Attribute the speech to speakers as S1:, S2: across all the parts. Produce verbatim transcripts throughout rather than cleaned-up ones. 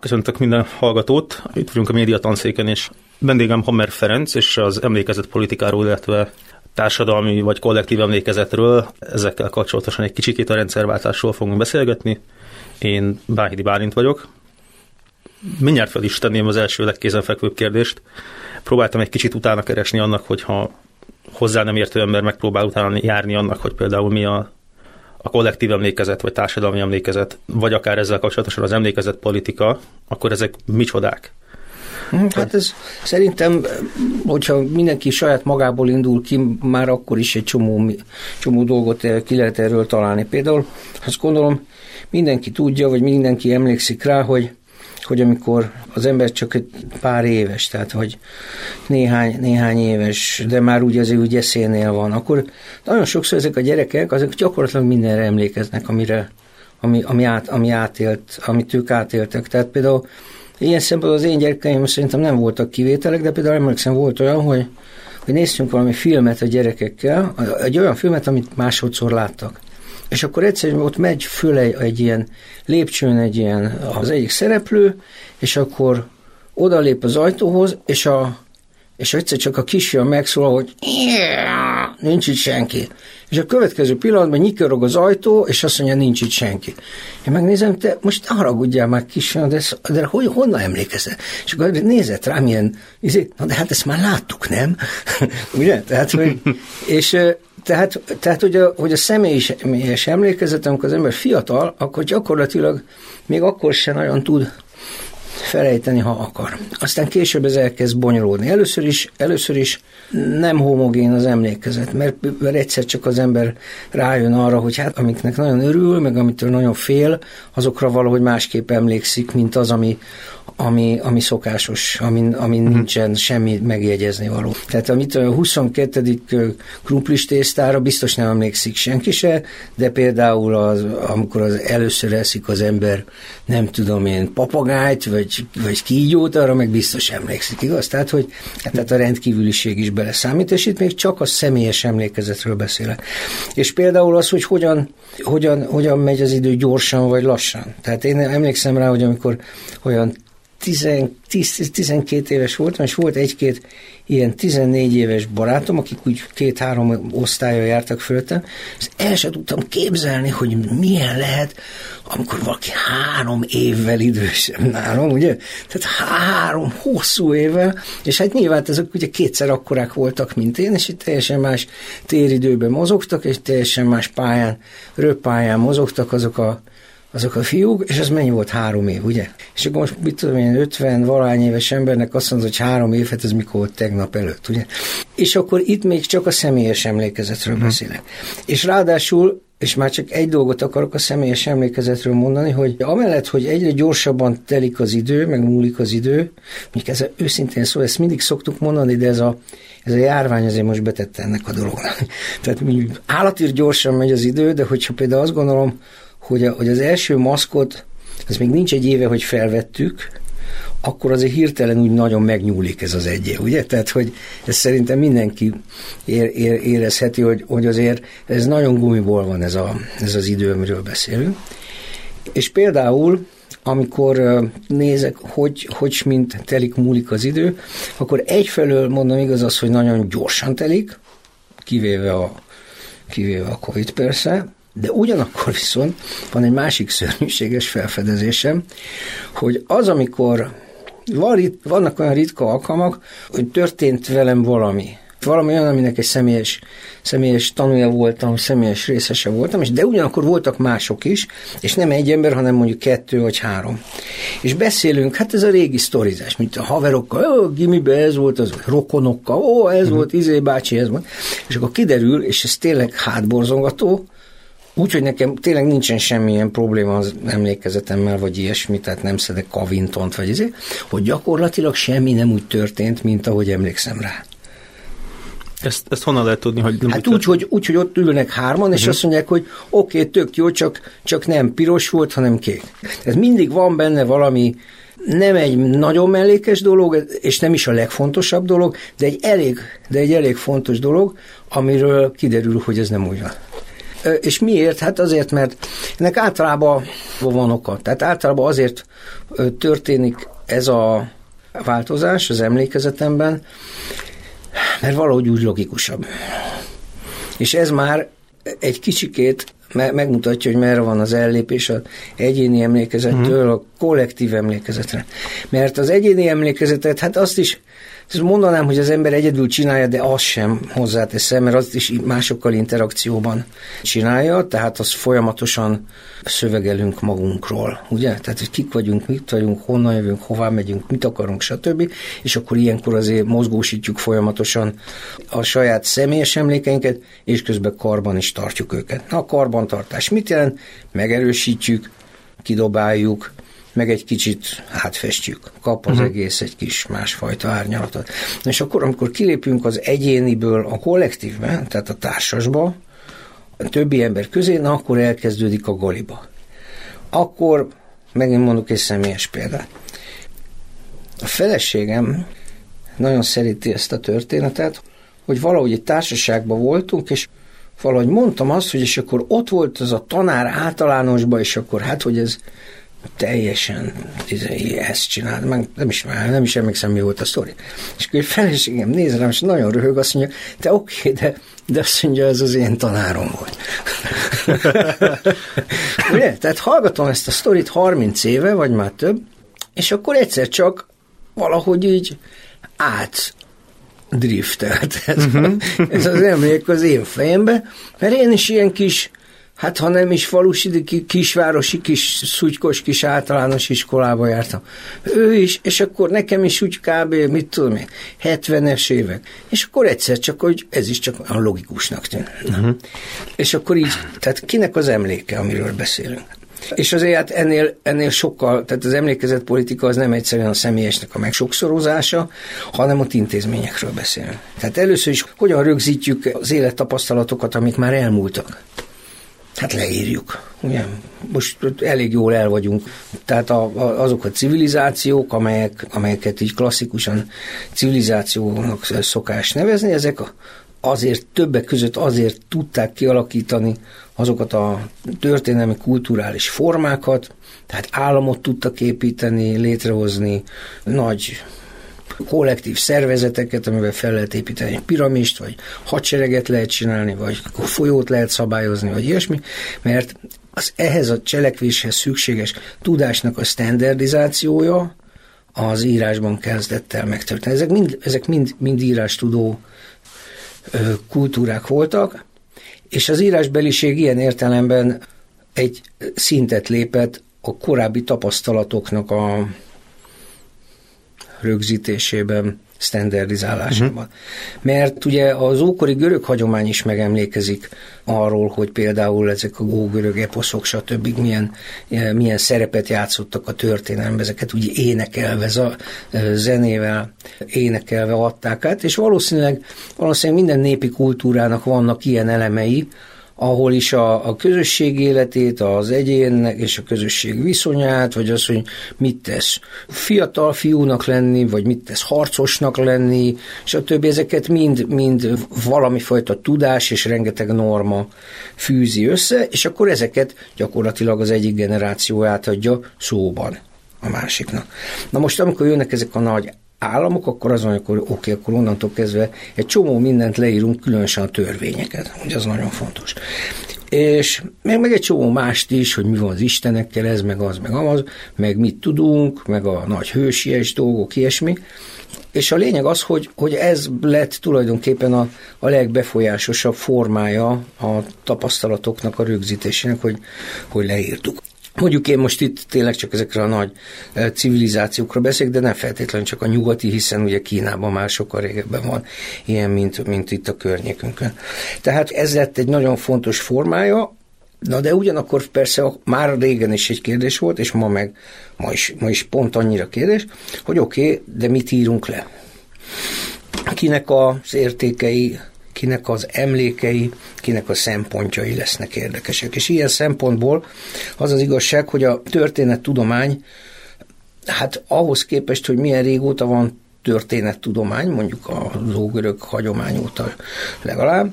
S1: Köszöntök minden hallgatót. Itt vagyunk a Média Tanszéken, és vendégem Hammer Ferenc, és az emlékezet politikáról, illetve társadalmi vagy kollektív emlékezetről, ezekkel kapcsolatosan egy kicsikét a rendszerváltásról fogunk beszélgetni. Én Báhidi Bálint vagyok. Mindjárt fel is tenném az első legkézenfekvőbb kérdést. Próbáltam egy kicsit utána keresni annak, hogyha hozzá nem értő ember megpróbál utána járni annak, hogy például mi a, a kollektív emlékezet, vagy társadalmi emlékezet, vagy akár ezzel kapcsolatosan az emlékezet politika, akkor ezek micsodák?
S2: Hát ez szerintem, hogyha mindenki saját magából indul ki, már akkor is egy csomó, csomó dolgot ki lehet erről találni. Például azt gondolom, mindenki tudja, vagy mindenki emlékszik rá, hogy, hogy amikor az ember csak egy pár éves, tehát hogy néhány, néhány éves, de már úgy azért úgy eszénél van, akkor nagyon sokszor ezek a gyerekek, azok gyakorlatilag mindenre emlékeznek, amire, ami, ami, át, ami átélt, amit ők átéltek. Tehát például ilyen szempontból az én gyerekeim szerintem nem voltak kivételek, de például emlékszem, volt olyan, hogy, hogy néztünk valami filmet a gyerekekkel, egy olyan filmet, amit másodszor láttak. És akkor egyszerűen ott megy föl egy, egy ilyen lépcsőn egy ilyen az egyik szereplő, és akkor odalép az ajtóhoz, és, a, és egyszer csak a kisfiam megszólal, hogy nincs itt senki. És a következő pillanatban nyikorog az ajtó, és azt mondja, nincs itt senki. Én megnézem, te most haragudjál már kisfiam, de, de hogy, honnan emlékezel? És akkor nézett rám ilyen, na de hát ezt már láttuk, nem? Ugye? Tehát, hogy, és tehát, tehát hogy, a, hogy a személyes emlékezet, amikor az ember fiatal, akkor gyakorlatilag még akkor sem nagyon tud felejteni, ha akar. Aztán később ez elkezd bonyolódni. Először is, először is nem homogén az emlékezet, mert, mert egyszer csak az ember rájön arra, hogy hát amiknek nagyon örül, meg amitől nagyon fél, azokra valahogy másképp emlékszik, mint az, ami, ami, ami szokásos, amin, amin uh-huh. nincsen semmi megjegyezni való. Tehát amit a huszonkettedik krumplis tésztára biztos nem emlékszik senki se, de például az, amikor az először eszik az ember, nem tudom én, papagájt, vagy, vagy kígyót, arra meg biztos emlékszik, igaz? Tehát, hogy tehát a rendkívüliség is beleszámít, és itt még csak a személyes emlékezetről beszélek. És például az, hogy hogyan, hogyan, hogyan megy az idő gyorsan vagy lassan. Tehát én emlékszem rá, hogy amikor olyan tíz-tizenkét éves voltam, és volt egy-két ilyen tizennégy éves barátom, akik úgy két-három osztályon jártak fölöttem, és el sem tudtam képzelni, hogy milyen lehet, amikor valaki három évvel idősebb nálam, ugye? Tehát három hosszú évvel, és hát nyilván ezek ugye kétszer akkorák voltak, mint én, és itt teljesen más téridőben mozogtak, és teljesen más pályán, röppályán mozogtak azok a azok a fiúk, és az mennyi volt? Három év, ugye? És akkor most, mit tudom én, ötven valahány éves embernek azt mondod, hogy három év, hát ez mikor volt tegnap előtt, ugye? És akkor itt még csak a személyes emlékezetről uh-huh. beszélek. És ráadásul, és már csak egy dolgot akarok a személyes emlékezetről mondani, hogy amellett, hogy egyre gyorsabban telik az idő, meg múlik az idő, még ez őszintén szó, ezt mindig szoktuk mondani, de ez a, ez a járvány azért most betette ennek a dolognak. Tehát állatír gyorsan megy az idő, de hogyha például azt gondolom, Hogy, a, hogy az első maszkot, ez még nincs egy éve, hogy felvettük, akkor azért hirtelen úgy nagyon megnyúlik ez az egy év, ugye? Tehát, hogy ez szerintem mindenki ér, ér, érezheti, hogy, hogy azért ez nagyon gumiból van ez, a, ez az idő, amiről beszélünk. És például, amikor nézek, hogy, hogy mint telik, múlik az idő, akkor egyfelől mondom igaz az, hogy nagyon gyorsan telik, kivéve a, kivéve a Covid persze, de ugyanakkor viszont van egy másik szörnyűséges felfedezésem, hogy az, amikor van, vannak olyan ritka alkalmak, hogy történt velem valami. Valami olyan, aminek egy személyes, személyes tanúja voltam, személyes részese voltam, és de ugyanakkor voltak mások is, és nem egy ember, hanem mondjuk kettő vagy három. És beszélünk, hát ez a régi sztorizás, mint a haverokkal, ó, gimibe ez volt, az rokonokkal, ó, ez uh-huh. volt, izé bácsi, ez volt. És akkor kiderül, és ez tényleg hátborzongató, úgyhogy nekem tényleg nincsen semmilyen probléma az emlékezetemmel, vagy ilyesmi, tehát nem szedek Covingtont, vagy ezért, hogy gyakorlatilag semmi nem úgy történt, mint ahogy emlékszem rá.
S1: Ezt, ezt honnan lehet tudni, hogy nem
S2: hát úgy, hogy, úgy, hogy ott ülnek hárman, uh-huh. és azt mondják, hogy oké, okay, tök jó, csak, csak nem piros volt, hanem kék. Tehát mindig van benne valami, nem egy nagyon mellékes dolog, és nem is a legfontosabb dolog, de egy elég, de egy elég fontos dolog, amiről kiderül, hogy ez nem úgy van. És miért? Hát azért, mert ennek általában van oka. Tehát általában azért történik ez a változás az emlékezetemben, mert valahogy úgy logikusabb. És ez már egy kicsikét megmutatja, hogy merre van az ellépés az egyéni emlékezettől a kollektív emlékezetre. Mert az egyéni emlékezetet, hát azt is mondanám, hogy az ember egyedül csinálja, de azt sem hozzáteszem, mert azt is másokkal interakcióban csinálja, tehát azt folyamatosan szövegelünk magunkról, ugye? Tehát, hogy kik vagyunk, mit vagyunk, honnan jövünk, hová megyünk, mit akarunk, stb. És akkor ilyenkor azért mozgósítjuk folyamatosan a saját személyes emlékeinket, és közben karban is tartjuk őket. Na, a karbantartás mit jelent? Megerősítjük, kidobáljuk, meg egy kicsit átfestjük. Kap az uh-huh. egész egy kis másfajta árnyalatot. És akkor, amikor kilépünk az egyéniből a kollektívbe, tehát a társasba, a többi ember közé, na akkor elkezdődik a galiba. Akkor, megint mondok egy személyes példát. A feleségem nagyon szereti ezt a történetet, hogy valahogy egy társaságban voltunk, és valahogy mondtam azt, hogy és akkor ott volt az a tanár általánosban, és akkor hát, hogy ez teljesen ezt csinált, meg nem is, nem is emlékszem, mi volt a sztori. És akkor egy feleségem néz rám, és nagyon röhög, azt mondja, te oké, de, de azt mondja, ez az én tanárom volt. Ugye? Tehát hallgatom ezt a sztorit harminc éve, vagy már több, és akkor egyszer csak valahogy így át driftelt ez, uh-huh. ez az emlék az én fejembe, mert én is ilyen kis, hát ha nem is falusi, kisvárosi, kis szutykos, kis általános iskolába jártam. Ő is, és akkor nekem is úgy kb. Mit tudom én, hetvenes évek. És akkor egyszer csak, hogy ez is csak a logikusnak tűnt. Uh-huh. És akkor így, tehát kinek az emléke, amiről beszélünk? És azért hát ennél, ennél sokkal, tehát az emlékezetpolitika az nem egyszerűen a személyesnek a megsokszorozása, hanem ott intézményekről beszélünk. Tehát először is hogyan rögzítjük az élettapasztalatokat, amik már elmúltak. Hát leírjuk. Ugye? Most elég jól el vagyunk. Tehát a, a, azok a civilizációk, amelyek, amelyeket így klasszikusan civilizációnak szokás nevezni, ezek a, azért többek között azért tudták kialakítani azokat a történelmi kulturális formákat, tehát államot tudtak építeni, létrehozni, nagy kollektív szervezeteket, amivel fel lehet építeni egy piramist, vagy hadsereget lehet csinálni, vagy folyót lehet szabályozni, vagy ilyesmi, mert az ehhez a cselekvéshez szükséges tudásnak a standardizációja az írásban kezdett el megtörténni. Ezek mind, ezek mind, mind írástudó ö, kultúrák voltak, és az írásbeliség ilyen értelemben egy szintet lépett a korábbi tapasztalatoknak a rögzítésében, standardizálásában. Uh-huh. Mert ugye az ókori görög hagyomány is megemlékezik arról, hogy például ezek a ógörög eposzok, stb. Milyen, milyen szerepet játszottak a történelemben, ezeket ugye énekelve, zenével énekelve adták át, és valószínűleg, valószínűleg minden népi kultúrának vannak ilyen elemei, ahol is a, a közösség életét, az egyénnek és a közösség viszonyát, vagy az, hogy mit tesz fiatal fiúnak lenni, vagy mit tesz harcosnak lenni, és a többi ezeket mind, mind valamifajta tudás és rengeteg norma fűzi össze, és akkor ezeket gyakorlatilag az egyik generáció átadja szóban a másiknak. Na most, amikor jönnek ezek a nagy államok, akkor az van, hogy oké, okay, akkor onnantól kezdve egy csomó mindent leírunk, különösen a törvényeket, ugye az nagyon fontos. És meg, meg egy csomó mást is, hogy mi van az istenekkel, ez, meg az, meg az, meg mit tudunk, meg a nagy hősies dolgok, ilyesmi. És a lényeg az, hogy, hogy ez lett tulajdonképpen a, a legbefolyásosabb formája a tapasztalatoknak a rögzítésének, hogy, hogy leírtuk. Mondjuk én most itt tényleg csak ezekre a nagy civilizációkra beszélek, de nem feltétlenül csak a nyugati, hiszen ugye Kínában már sokkal régebben van ilyen, mint, mint itt a környékünkön. Tehát ez lett egy nagyon fontos formája, na de ugyanakkor persze már régen is egy kérdés volt, és ma meg, ma is, ma is pont annyira kérdés, hogy oké, okay, de mit írunk le? Kinek az értékei, kinek az emlékei, kinek a szempontjai lesznek érdekesek. És ilyen szempontból az az igazság, hogy a történettudomány, hát ahhoz képest, hogy milyen régóta van történettudomány, mondjuk az ógörög hagyomány óta legalább,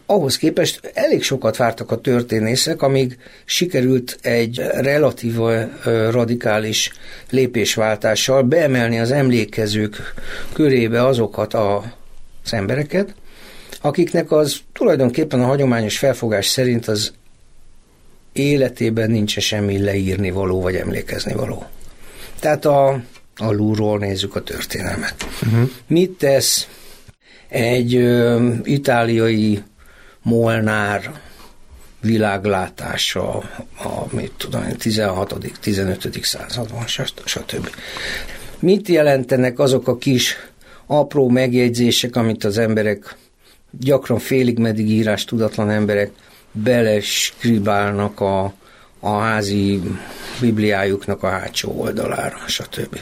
S2: ahhoz képest elég sokat vártak a történészek, amíg sikerült egy relatív radikális lépésváltással beemelni az emlékezők körébe azokat a, az embereket, akiknek az tulajdonképpen a hagyományos felfogás szerint az életében nincs semmi leírni való, vagy emlékezni való. Tehát a alulról nézzük a történelmet. Uh-huh. Mit tesz egy ö, itáliai Molnár világlátása a, mit tudom, tizenhatodik tizenötödik században, stb. Mit jelentenek azok a kis apró megjegyzések, amit az emberek, gyakran félig meddig írás tudatlan emberek beleskribálnak a, a házi bibliájuknak a hátsó oldalára, stb.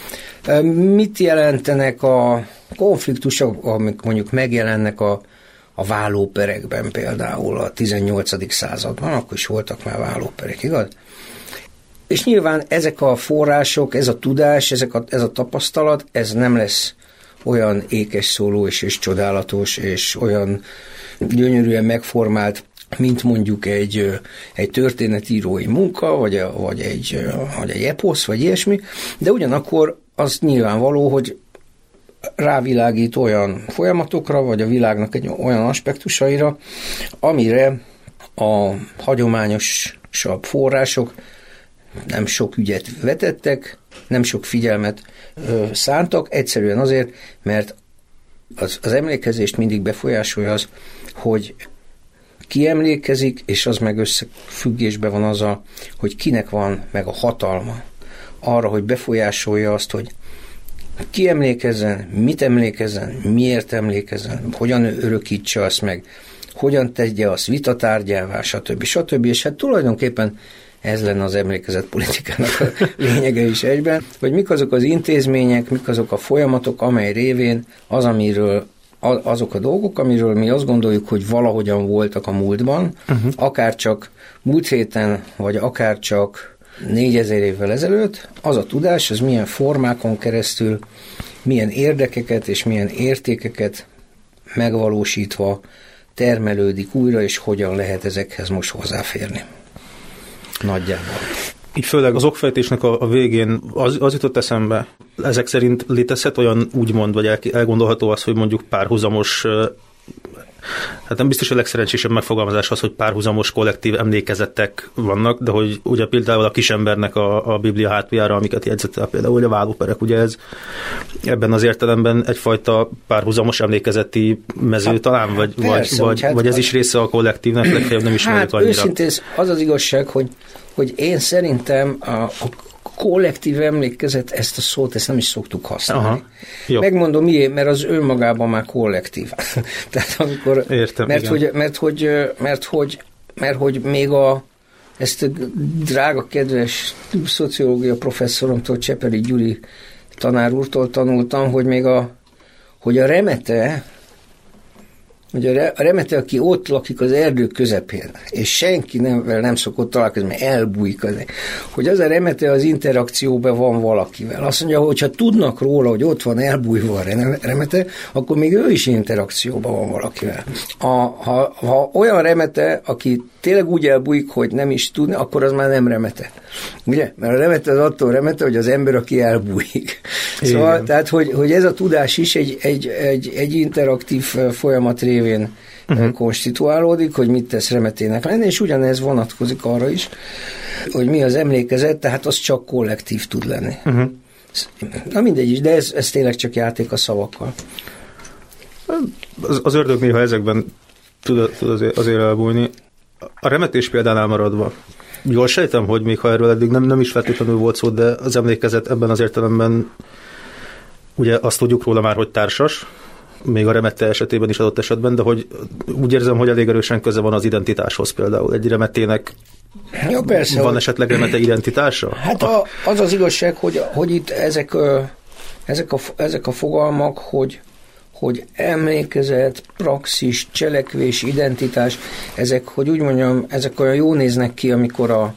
S2: Mit jelentenek a konfliktusok, amik mondjuk megjelennek a, a vállóperekben például a tizennyolcadik században, akkor is voltak már vállóperek, igaz? És nyilván ezek a források, ez a tudás, ezek a, ez a tapasztalat, ez nem lesz olyan ékes szóló és, és csodálatos, és olyan gyönyörűen megformált, mint mondjuk egy, egy történetírói munka, vagy, a, vagy, egy, vagy egy eposz, vagy ilyesmi, de ugyanakkor az nyilvánvaló, hogy rávilágít olyan folyamatokra, vagy a világnak egy olyan aspektusaira, amire a hagyományosabb források nem sok ügyet vetettek, nem sok figyelmet ö, szántak, egyszerűen azért, mert az, az emlékezést mindig befolyásolja az, hogy ki emlékezik, és az meg összefüggésben van azzal, hogy kinek van meg a hatalma arra, hogy befolyásolja azt, hogy ki emlékezzen, mit emlékezzen, miért emlékezzen, hogyan örökítse azt meg, hogyan tegye azt vitatárgyává, stb. stb. És hát tulajdonképpen ez lenne az emlékezetpolitikának a lényege is egyben, hogy mik azok az intézmények, mik azok a folyamatok, amely révén az, amiről azok a dolgok, amiről mi azt gondoljuk, hogy valahogyan voltak a múltban, uh-huh. akár csak múlt héten, vagy akár csak négyezer évvel ezelőtt, az a tudás, az milyen formákon keresztül, milyen érdekeket és milyen értékeket megvalósítva termelődik újra, és hogyan lehet ezekhez most hozzáférni. Nagyjából.
S1: Így főleg az okfejtésnek a, a végén az, az jutott eszembe, ezek szerint létezhet olyan úgymond, vagy el, elgondolható az, hogy mondjuk párhuzamos, hát nem biztos a legszerencsésebb megfogalmazás az, hogy párhuzamos kollektív emlékezetek vannak, de hogy ugye például a kisembernek a, a Biblia hátuljára, amiket jegyzettel például a vállóperek, ugye ez ebben az értelemben egyfajta párhuzamos emlékezeti mező hát, talán, vagy, persze, vagy, hát, vagy ez is része a kollektívnek, legfeljebb nem ismerjük
S2: hát,
S1: annyira.
S2: Őszintén az az igazság, hogy, hogy én szerintem a, a kollektív emlékezet, ezt a szót, ezt nem is szoktuk használni. Aha, megmondom miért, mert az önmagában már kollektív. Tehát amikor,
S1: Értem,
S2: mert, hogy, mert, hogy, mert, hogy, mert hogy még a, ezt a drága, kedves szociológia professzoromtól, Csepeli Gyuri tanár úrtól tanultam, hogy még a, hogy a remete, hogy a remete, aki ott lakik az erdő közepén, és senki nem, nem szokott találkozni, mert elbújik, az, hogy az a remete az interakcióban van valakivel. Azt mondja, hogy ha tudnak róla, hogy ott van elbújva a remete, akkor még ő is interakcióban van valakivel. A, ha, ha olyan remete, aki tényleg úgy elbújik, hogy nem is tudni, akkor az már nem remete. Ugye? Mert a remete az attól remete, hogy az ember, aki elbújik. Szóval, igen. Tehát, hogy, hogy ez a tudás is egy, egy, egy, egy interaktív folyamat révén uh-huh. konstituálódik, hogy mit tesz remetének lenni, és ugyanez vonatkozik arra is, hogy mi az emlékezet, tehát az csak kollektív tud lenni. Uh-huh. Na mindegy is, de ez, ez tényleg csak játék a szavakkal.
S1: Az, az ördög néha ezekben tud, tud azért, azért elbújni. A remetés példánál maradva, jól sejtem, hogy még ha erről eddig nem, nem is feltétlenül volt szó, de az emlékezet ebben az értelemben, ugye azt tudjuk róla már, hogy társas, még a remete esetében is adott esetben, de hogy úgy érzem, hogy elég erősen köze van az identitáshoz például. Egy remetének
S2: ja, persze,
S1: van
S2: hogy...
S1: esetleg remete identitása?
S2: Hát a, az az igazság, hogy, hogy itt ezek, ezek, a, ezek a fogalmak, hogy hogy emlékezet, praxis, cselekvés, identitás, ezek, hogy úgy mondjam, ezek olyan jó néznek ki, amikor a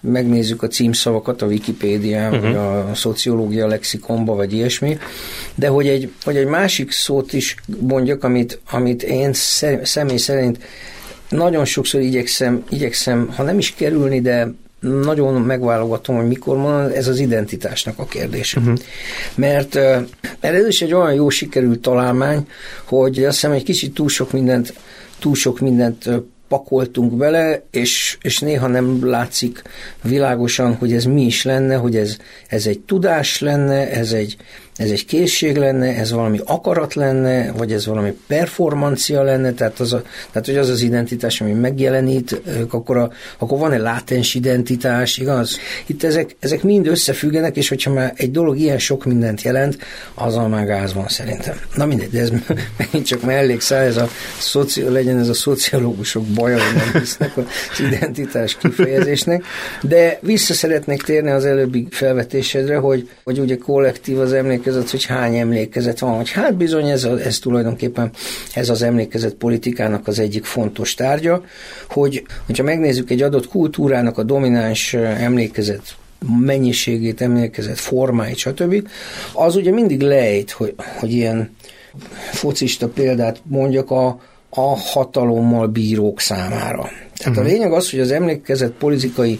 S2: megnézzük a címszavakat a Wikipédián, uh-huh. vagy a szociológia lexikonba, vagy ilyesmi, de hogy egy, hogy egy másik szót is mondjak, amit, amit én személy szerint nagyon sokszor igyekszem, igyekszem, ha nem is kerülni, de nagyon megválogatom, hogy mikor mondom, ez az identitásnak a kérdése. Uh-huh. Mert, mert ez is egy olyan jó sikerült találmány, hogy azt hiszem egy kicsit túl sok mindent, túl sok mindent pakoltunk bele, és, és néha nem látszik világosan, hogy ez mi is lenne, hogy ez, ez egy tudás lenne, ez egy, ez egy készség lenne, ez valami akarat lenne, vagy ez valami performancia lenne, tehát, az a, tehát hogy az az identitás, ami megjelenít, akkor, a, akkor van egy látens identitás, igaz? Itt ezek, ezek mind összefüggenek, és hogyha már egy dolog ilyen sok mindent jelent, azzal már gáz van szerintem. Na mindegy, de ez megint csak mellékszál, ez a szoci, legyen ez a szociológusok baja, hogy nem hisznek az identitás kifejezésnek, de vissza szeretnék térni az előbbi felvetésedre, hogy, hogy ugye kollektív az emlékezet, hogy hány emlékezet van, hogy hát bizony ez, a, ez tulajdonképpen ez az emlékezet politikának az egyik fontos tárgya, hogy hogyha megnézzük egy adott kultúrának a domináns emlékezet mennyiségét, emlékezet formáit, stb., az ugye mindig lejt, hogy, hogy ilyen focista példát mondjak a a hatalommal bírók számára. Tehát uh-huh. a lényeg az, hogy az emlékezett politikai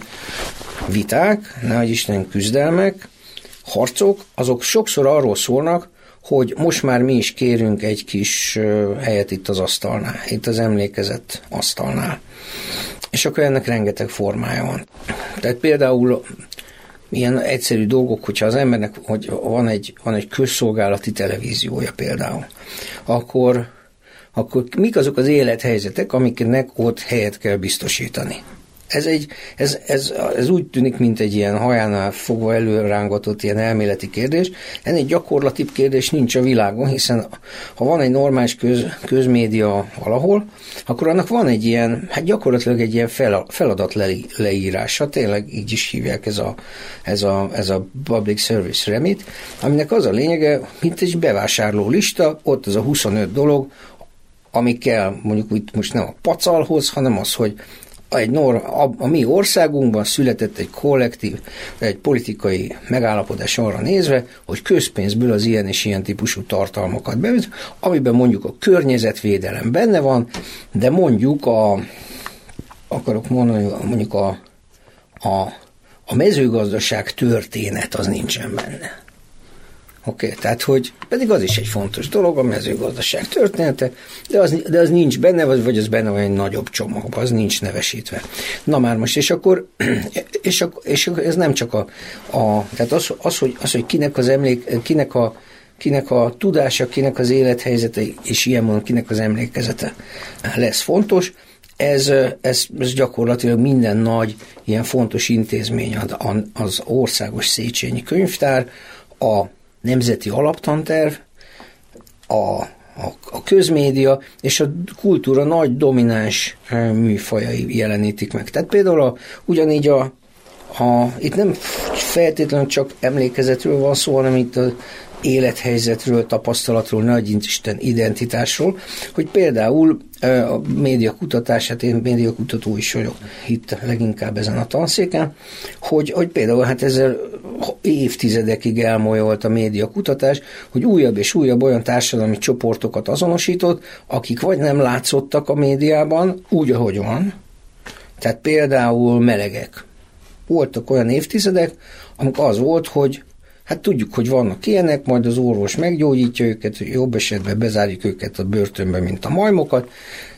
S2: viták, nehogy Isten küzdelmek, harcok, azok sokszor arról szólnak, hogy most már mi is kérünk egy kis helyet itt az asztalnál, itt az emlékezett asztalnál. És akkor ennek rengeteg formája van. Tehát például ilyen egyszerű dolgok, hogyha az embernek hogy van, egy, van egy közszolgálati televíziója például, akkor akkor mik azok az élethelyzetek, amiknek ott helyet kell biztosítani. Ez, egy, ez, ez, ez úgy tűnik, mint egy ilyen hajánál fogva előrángatott ilyen elméleti kérdés. Ennél gyakorlatibb kérdés nincs a világon, hiszen ha van egy normális köz, közmédia valahol, akkor annak van egy ilyen, hát gyakorlatilag egy ilyen feladat le, leírása, tényleg így is hívják ez a, ez, a, ez a Public Service Remit, aminek az a lényege, mint egy bevásárló lista, ott az a huszonöt dolog, ami kell, mondjuk úgy most nem a pacalhoz, hanem az, hogy egy nor, a, a mi országunkban született egy kollektív, egy politikai megállapodás arra nézve, hogy közpénzből az ilyen és ilyen típusú tartalmakat bevet, amiben mondjuk a környezetvédelem benne van, de mondjuk a, akarok mondani, mondjuk a, a, a mezőgazdaság történet az nincsen benne. Oké, okay, tehát hogy pedig az is egy fontos dolog, a mezőgazdaság története, de az, de az nincs benne, vagy az benne van egy nagyobb csomagban, az nincs nevesítve. Na már most, és akkor, és, akkor, és akkor ez nem csak a, a tehát az, az, hogy, az, hogy kinek az emlék, kinek a, kinek a tudása, kinek az élethelyzete, és ilyen módon kinek az emlékezete lesz fontos, Ez, ez, ez gyakorlatilag minden nagy, ilyen fontos intézmény, az országos Széchenyi könyvtár, a nemzeti alaptanterv, a, a, a közmédia és a kultúra nagy domináns műfajai jelenítik meg. Tehát például a, ugyanígy a, a, itt nem feltétlenül csak emlékezetről van szó, hanem itt az élethelyzetről, tapasztalatról, nagy Isten identitásról, hogy például a médiakutatását, én médiakutató is vagyok itt leginkább ezen a tanszéken, hogy, hogy például hát ezzel évtizedekig elmolyolt a médiakutatás, hogy újabb és újabb olyan társadalmi csoportokat azonosított, akik vagy nem látszottak a médiában, úgy, ahogy van, tehát például melegek. Voltak olyan évtizedek, amikor az volt, hogy hát tudjuk, hogy vannak ilyenek, majd az orvos meggyógyítja őket, jobb esetben bezárjuk őket a börtönbe, mint a majmokat,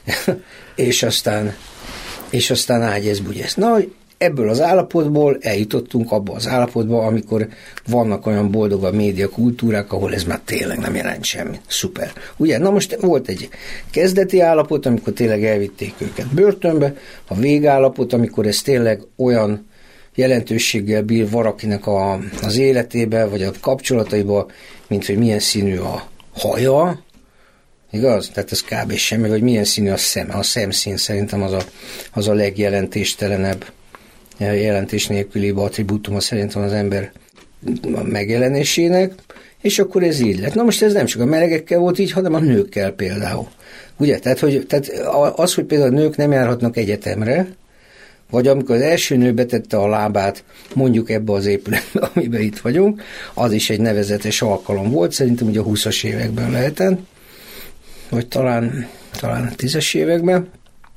S2: és aztán, és aztán ágyez, bugyez. Na, ebből az állapotból eljutottunk abba az állapotba, amikor vannak olyan boldogabb médiakultúrák, ahol ez már tényleg nem jelent semmit. Szuper. Ugye, na most volt egy kezdeti állapot, amikor tényleg elvitték őket börtönbe, a végállapot, amikor ez tényleg olyan jelentőséggel bír valakinek a, az életébe, vagy a kapcsolataiba, mint hogy milyen színű a haja, igaz? Tehát ez kb. Semmi, vagy milyen színű a szeme. A szemszín szerintem az a, az a legjelentéstelenebb, jelentés nélküli attribútuma szerintem az ember megjelenésének, és akkor ez így lett. Na most ez nem csak a melegekkel volt így, hanem a nőkkel például. Ugye? Tehát, hogy, tehát az, hogy például a nők nem járhatnak egyetemre, vagy amikor az első nő betette a lábát mondjuk ebbe az épületbe, amiben itt vagyunk, az is egy nevezetes alkalom volt, szerintem ugye a húszas években lehetett, vagy talán, talán a tízes években,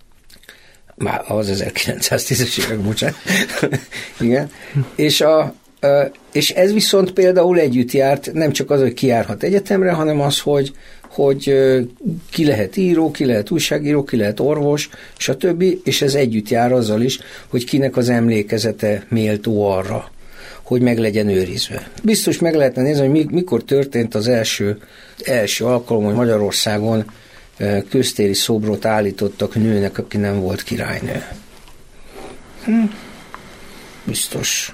S2: már az ezerkilencszáztízes évek, bocsánat. Igen. És, a, és ez viszont például együtt járt, nem csak az, hogy ki járhat egyetemre, hanem az, hogy, hogy ki lehet író, ki lehet újságíró, ki lehet orvos, stb. És ez együtt jár azzal is, hogy kinek az emlékezete méltó arra, hogy meg legyen őrizve. Biztos meg lehetne nézni, hogy mikor történt az első, első alkalom, hogy Magyarországon köztéri szobrot állítottak nőnek, aki nem volt királynő. Hm. Biztos.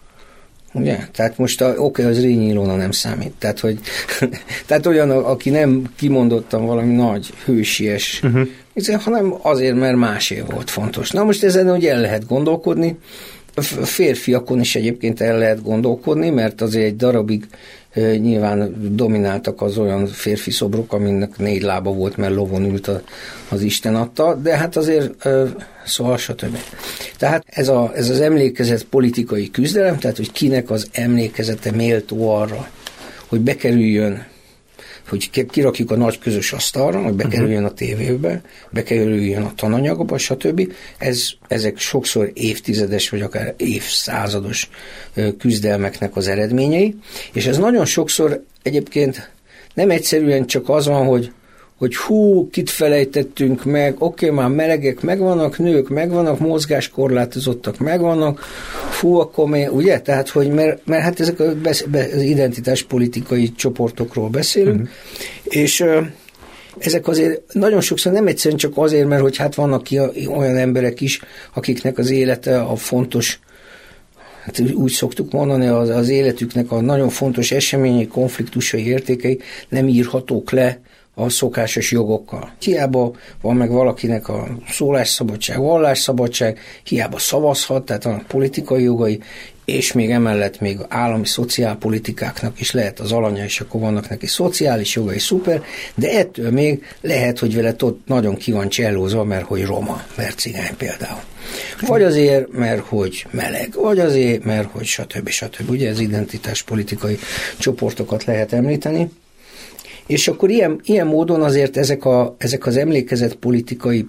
S2: Ugye? Tehát most oké, okay, az Zrínyi Ilona nem számít. Tehát, hogy, tehát olyan, aki nem kimondottan valami nagy, hősies, uh-huh. hanem azért, mert másé volt fontos. Na most ezen ugye el lehet gondolkodni, a férfiakon is egyébként el lehet gondolkodni, mert azért egy darabig e, nyilván domináltak az olyan férfi szobrok, aminek négy lába volt, mert lovon ült a, az Isten adta, de hát azért e, szóval stb. Tehát ez, a, ez az emlékezet politikai küzdelem, tehát hogy kinek az emlékezete méltó arra, hogy bekerüljön, hogy kirakjuk a nagy közös asztalra, hogy bekerüljön a tévébe, bekerüljön a tananyagba, stb. Ez, ezek sokszor évtizedes, vagy akár évszázados küzdelmeknek az eredményei, és ez nagyon sokszor egyébként nem egyszerűen csak az van, hogy hogy hú, kit felejtettünk meg, oké, okay, már melegek megvannak, nők megvannak, mozgáskorlátozottak megvannak, fú, akkor mi, ugye? Tehát, hogy mert, mert hát ezek a besz, be, az identitáspolitikai csoportokról beszélünk, uh-huh. és uh, ezek azért nagyon sokszor nem egyszerűen csak azért, mert hogy hát vannak ki olyan emberek is, akiknek az élete a fontos, hát úgy szoktuk mondani, az, az életüknek a nagyon fontos eseményei, konfliktusai, értékei nem írhatók le a szokásos jogokkal. Hiába van meg valakinek a szólásszabadság, vallásszabadság, hiába szavazhat, tehát a politikai jogai, és még emellett még állami szociálpolitikáknak is lehet az alanya, és akkor vannak neki szociális jogai, szuper, de ettől még lehet, hogy vele ott nagyon ki van csellózva, mert hogy roma, mert cigány például. Vagy azért, mert hogy meleg, vagy azért, mert hogy stb. stb. Ugye ez identitáspolitikai csoportokat lehet említeni. És akkor ilyen, ilyen módon azért ezek, a, ezek az emlékezett politikai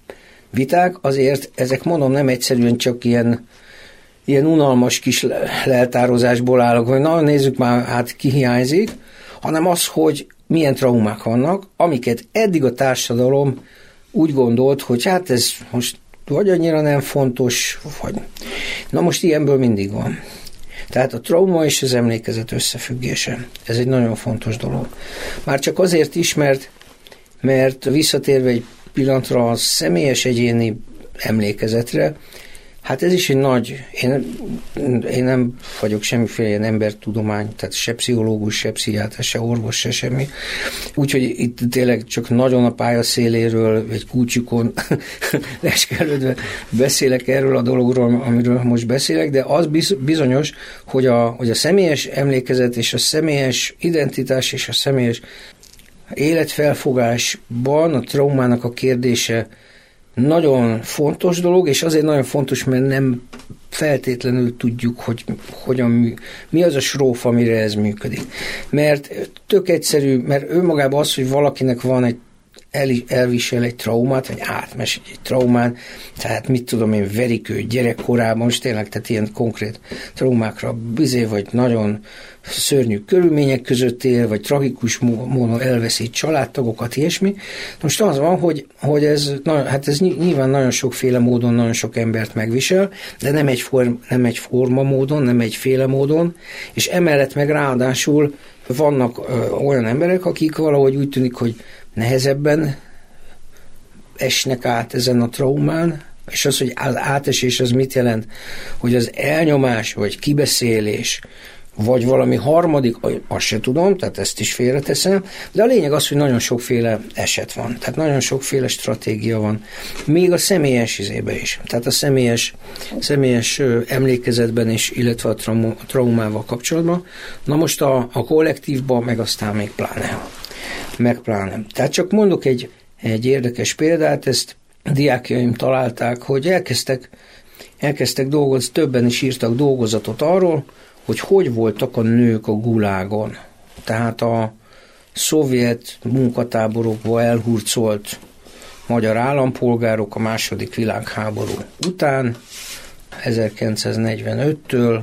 S2: viták, azért ezek mondom nem egyszerűen csak ilyen, ilyen unalmas kis leltározásból állok, hogy na nézzük már, hát ki hiányzik, hanem az, hogy milyen traumák vannak, amiket eddig a társadalom úgy gondolt, hogy hát ez most vagy annyira nem fontos, vagy... Na most ilyenből mindig van. Tehát a trauma és az emlékezet összefüggése. Ez egy nagyon fontos dolog. Már csak azért is, mert, mert visszatérve egy pillanatra a személyes egyéni emlékezetre, hát ez is egy nagy, én, én nem vagyok semmiféle ilyen embertudomány, tehát se pszichológus, se pszichiáter, se orvos, se semmi. Úgyhogy itt tényleg csak nagyon a pályaszéléről, egy kulcsukon leskelődve beszélek erről a dologról, amiről most beszélek, de az bizonyos, hogy a, hogy a személyes emlékezet és a személyes identitás és a személyes életfelfogásban a traumának a kérdése nagyon fontos dolog, és azért nagyon fontos, mert nem feltétlenül tudjuk, hogy hogyan, mi az a sróf, amire ez működik. Mert tök egyszerű, mert önmagában az, hogy valakinek van egy el, elvisel egy traumát, vagy átmesél egy traumán, tehát mit tudom én, verik ő gyerekkorában, most tényleg, tehát ilyen konkrét traumákra bizé, vagy nagyon szörnyű körülmények között él, vagy tragikus módon elveszít családtagokat, ilyesmi. Most az van, hogy, hogy ez, na, hát ez nyilván nagyon sokféle módon nagyon sok embert megvisel, de nem egy, form, nem egy forma módon, nem egyféle módon, és emellett meg ráadásul vannak ö, olyan emberek, akik valahogy úgy tűnik, hogy nehezebben esnek át ezen a traumán, és az, hogy az átesés az mit jelent, hogy az elnyomás, vagy kibeszélés, vagy valami harmadik, azt se tudom, tehát ezt is félreteszem, de a lényeg az, hogy nagyon sokféle eset van, tehát nagyon sokféle stratégia van, még a személyes izébe is, tehát a személyes, személyes emlékezetben is, illetve a, trauma, a traumával kapcsolatban. Na most a, a kollektívban meg aztán még pláne. Meg pláne. Tehát csak mondok egy, egy érdekes példát, ezt a diákjaim találták, hogy elkezdtek elkezdtek dolgozni, többen is írtak dolgozatot arról, hogy hogy voltak a nők a gulágon. Tehát a szovjet munkatáborokba elhurcolt magyar állampolgárok a második világháború után, ezerkilencszáznegyvenöttől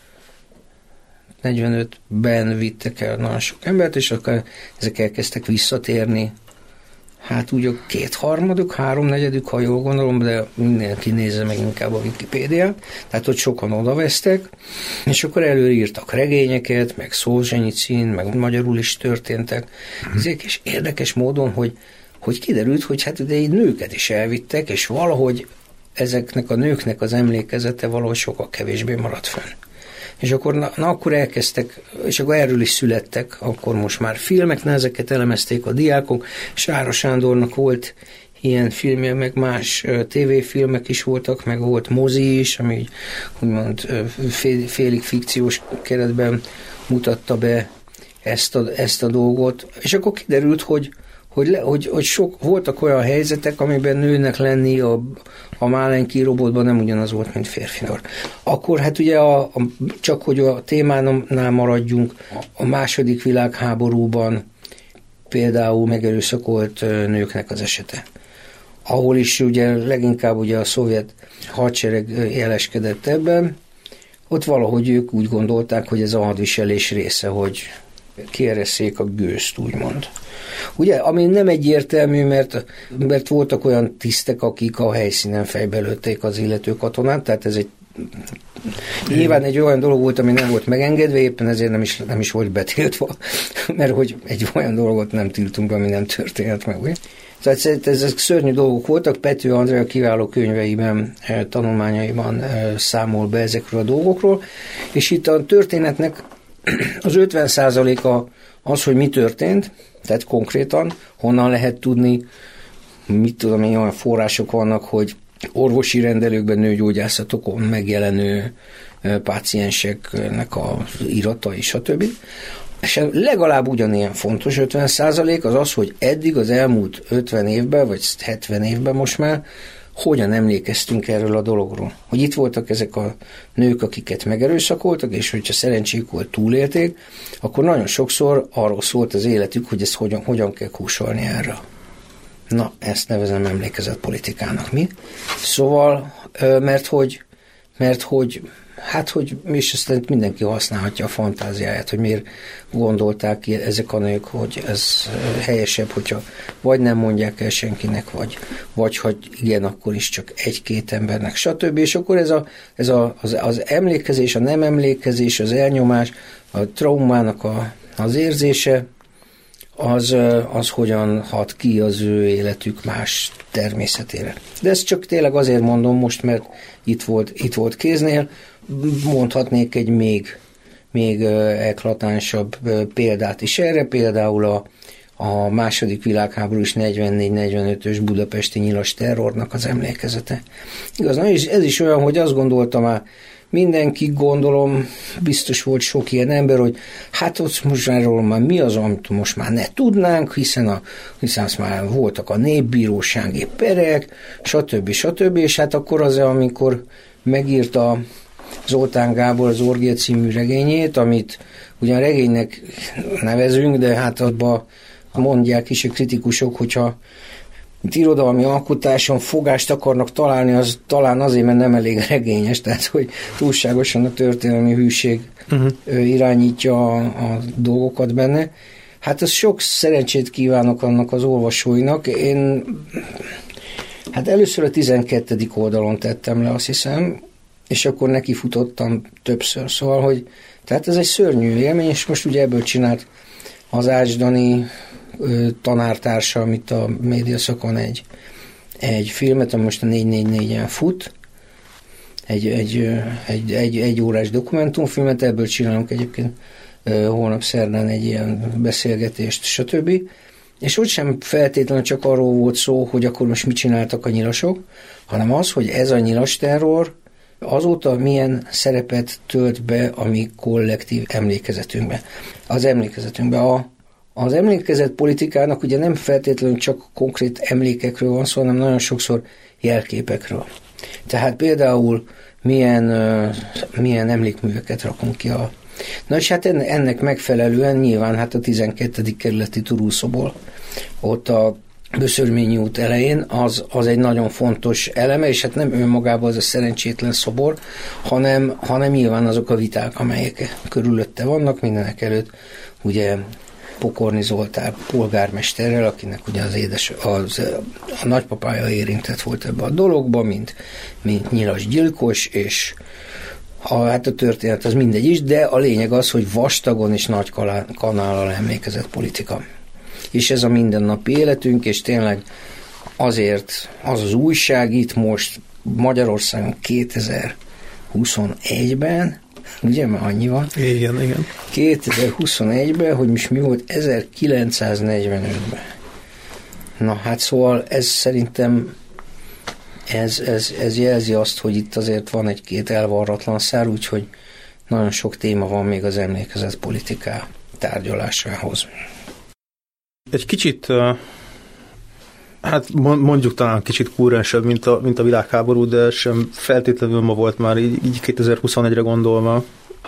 S2: negyvenötben vittek el nagyon sok embert, és akkor ezek elkezdtek visszatérni. Hát úgy a kétharmaduk, háromnegyedük, ha jól gondolom, de mindenki nézze meg inkább a Wikipédiát, tehát ott sokan odavesztek, és akkor előírtak regényeket, meg Szolzsenyicin, meg magyarul is történtek. Ezek is érdekes módon, hogy, hogy kiderült, hogy hát ide így nőket is elvittek, és valahogy ezeknek a nőknek az emlékezete valahogy sokkal kevésbé maradt fenn. És akkor, na, na akkor elkezdtek, és akkor erről is születtek, akkor most már filmek, na ezeket elemezték a diákok, Sára Sándornak volt ilyen filmje, meg más tévéfilmek is voltak, meg volt mozi is, ami úgymond fél, félig fikciós keretben mutatta be ezt a, ezt a dolgot, és akkor kiderült, hogy Hogy, le, hogy, hogy sok, voltak olyan helyzetek, amiben nőnek lenni a, a Málenki robotban nem ugyanaz volt, mint férfinak. Akkor hát ugye a, a, csak hogy a témánál maradjunk, a második világháborúban például megerőszakolt nőknek az esete. Ahol is ugye leginkább ugye a szovjet hadsereg jeleskedett ebben, ott valahogy ők úgy gondolták, hogy ez a hadviselés része, hogy kieresszék a gőzt, úgymond. Ugye, ami nem egyértelmű, mert, mert voltak olyan tisztek, akik a helyszínen fejbe lőtték az illető katonát, tehát ez egy nyilván egy olyan dolog volt, ami nem volt megengedve, éppen ezért nem is, nem is volt betiltva, mert hogy egy olyan dolgot nem tiltunk be, ami nem történt meg. Ugye? Tehát ezek szörnyű dolgok voltak, Pető Andrea kiváló könyveiben, tanulmányaiban számol be ezekről a dolgokról, és itt a történetnek az ötven százaléka az, hogy mi történt, tehát konkrétan honnan lehet tudni, mit tudom én, olyan források vannak, hogy orvosi rendelőkben, nőgyógyászatokon megjelenő pácienseknek az iratai, stb. És legalább ugyanilyen fontos ötven százalék az az, hogy eddig az elmúlt ötven évben, vagy hetven évben most már hogyan emlékeztünk erről a dologról. Hogy itt voltak ezek a nők, akiket megerőszakoltak, és hogyha szerencséjük volt, túlélték, akkor nagyon sokszor arról szólt az életük, hogy ezt hogyan, hogyan kell kúsolni erre. Na, ezt nevezem emlékezetpolitikának. Mi? Szóval, mert hogy, mert hogy hát, hogy és aztán mindenki használhatja a fantáziáját, hogy miért gondolták ezek a nők, hogy ez helyesebb, hogyha vagy nem mondják el senkinek, vagy, vagy hogy igen, akkor is csak egy-két embernek, stb. És akkor ez a, ez a, az, az emlékezés, a nem emlékezés, az elnyomás, a traumának a, az érzése, az, az hogyan hat ki az ő életük más természetére. De ezt csak tényleg azért mondom most, mert itt volt, itt volt kéznél, mondhatnék egy még, még eklatánsabb példát is erre, például a, a második világháborús negyvennégy negyvenötös budapesti nyilas terrornak az emlékezete. Igaz, na, és ez is olyan, hogy azt gondoltam már, mindenki, gondolom, biztos volt sok ilyen ember, hogy hát ott most erről már mi az, amit most már ne tudnánk, hiszen, a, hiszen azt már voltak a népbírósági perek, stb. stb. És hát akkor az, amikor megírta Zoltán Gábor az Orgia című regényét, amit ugyan regénynek nevezünk, de hát abban mondják is a kritikusok, hogyha irodalmi alkotáson fogást akarnak találni, az talán azért, mert nem elég regényes, tehát hogy túlságosan a történelmi hűség uh-huh. irányítja a, a dolgokat benne. Hát az sok szerencsét kívánok annak az olvasóinak. Én hát először a tizenkettedik oldalon tettem le, azt hiszem, és akkor nekifutottam többször. Szóval, hogy tehát ez egy szörnyű élmény, és most ugye ebből csinált az Ács Dani tanártársa, amit a médiaszakon egy, egy filmet, ami most a négy négy négyen fut, egy, egy, egy, egy, egy órás dokumentumfilmet, ebből csinálunk egyébként holnap szerdán egy ilyen beszélgetést, stb. És ott sem feltétlenül csak arról volt szó, hogy akkor most mit csináltak a nyilasok, hanem az, hogy ez a nyilas terror azóta milyen szerepet tölt be a mi kollektív emlékezetünkbe. Az emlékezetünkbe a Az emlékezett politikának ugye nem feltétlenül csak konkrét emlékekről van szó, hanem nagyon sokszor jelképekről. Tehát például milyen, milyen emlékműveket rakunk ki a... Na és hát ennek megfelelően nyilván hát a tizenkettedik kerületi Turulszobor, ott a Böszörményi út elején, az, az egy nagyon fontos eleme, és hát nem önmagában az a szerencsétlen szobor, hanem, hanem nyilván azok a viták, amelyek körülötte vannak, mindenek előtt ugye Pokorni Zoltán polgármesterrel, akinek ugye az édes, az, a nagypapája érintett volt ebbe a dologba, mint, mint nyilas gyilkos, és a, hát a történet az mindegy is, de a lényeg az, hogy vastagon és nagy kanállal emlékezett politika. És ez a mindennapi életünk, és tényleg azért az az újság itt most Magyarországon kétezer-huszonegyben, ugye, mert annyi van?
S1: Igen, igen.
S2: kétezer-huszonegyben, hogy most mi volt ezerkilencszáznegyvenötben. Na hát szóval ez szerintem ez, ez, ez jelzi azt, hogy itt azért van egy-két elvarratlan szár, úgyhogy nagyon sok téma van még az emlékezett politiká tárgyalásához.
S1: Egy kicsit, hát mondjuk talán kicsit kurrensebb, mint a, mint a világháború, de sem feltétlenül ma volt már így, így kétezer-huszonegyre gondolva.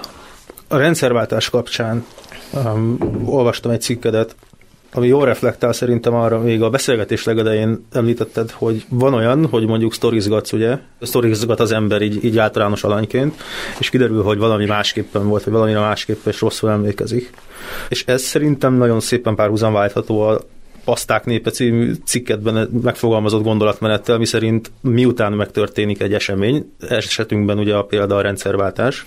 S1: A rendszerváltás kapcsán um, olvastam egy cikkedet, ami jól reflektál szerintem arra, még a beszélgetés legelején említetted, hogy van olyan, hogy mondjuk sztorizgatsz, ugye? Sztorizgat az ember így, így általános alanyként, és kiderül, hogy valami másképpen volt, vagy valamire másképpen, és rosszul emlékezik. És ez szerintem nagyon szépen párhuzam váltható a Paszták népe című cikketben megfogalmazott gondolatmenettel, miszerint miután megtörténik egy esemény, esetünkben ugye a példa a rendszerváltás,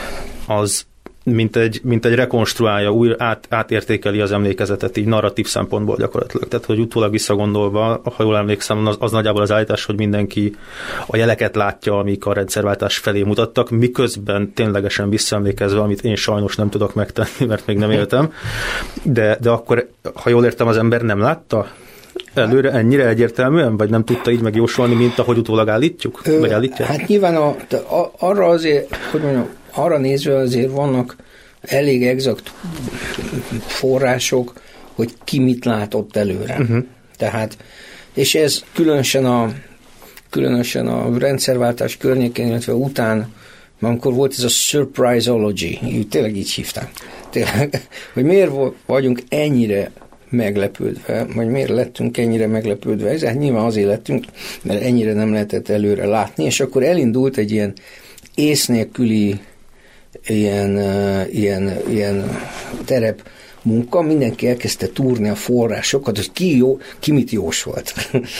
S1: az mint egy, mint egy rekonstruálja, újra át, átértékeli az emlékezetet így narratív szempontból gyakorlatilag. Tehát, hogy utólag visszagondolva, ha jól emlékszem, az, az nagyjából az állítás, hogy mindenki a jeleket látja, amik a rendszerváltás felé mutattak, miközben ténylegesen visszaemlékezve, amit én sajnos nem tudok megtenni, mert még nem éltem. De, de akkor, ha jól értem, az ember nem látta előre ennyire egyértelműen, vagy nem tudta így megjósolni, mint ahogy utólag állítjuk?
S2: Ö,
S1: vagy állítják?
S2: Hát nyilván a, a, arra azért, hogy mondjam, arra nézve azért vannak elég exakt források, hogy ki mit látott előre. Uh-huh. Tehát, és ez különösen a, különösen a rendszerváltás környékén, illetve után, amikor volt ez a surpriseology, tényleg így hívták, tényleg, hogy miért vagyunk ennyire meglepődve, vagy miért lettünk ennyire meglepődve. Ez hát nyilván azért lettünk, mert ennyire nem lehetett előre látni, és akkor elindult egy ilyen ész nélküli ilyen, uh, ilyen, ilyen terep munka, mindenki elkezdte túrni a forrásokat, hogy ki, jó, ki mit jósolt.